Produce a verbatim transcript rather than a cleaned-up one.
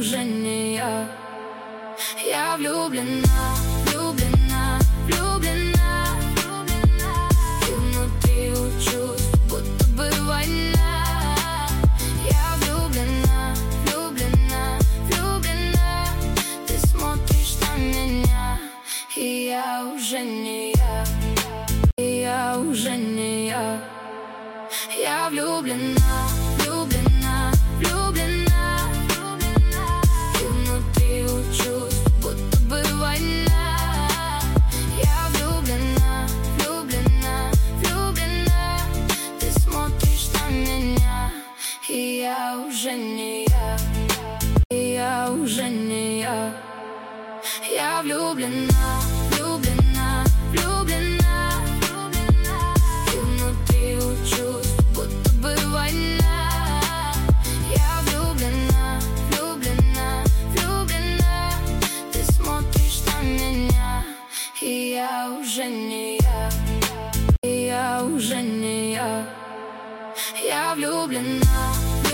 уже не я. Я влюблена, влюблена, влюблена, и внутри учусь, будто бы война. Я влюблена, влюблена, влюблена, ты смотришь на меня, и я уже не я, и я уже не я. Я влюблена, влюблена, влюблена, и внутри учусь, будто бы война. Я влюблена, влюблена, влюблена, ты смотришь на меня, и я уже не я, и я уже не я. Я влюблена, влюблена, влюблена, и внутри учусь, будто бы война. Я влюблена, влюблена, влюблена, ты смотришь на меня, и я уже не я, и я уже не я. Я влюблена.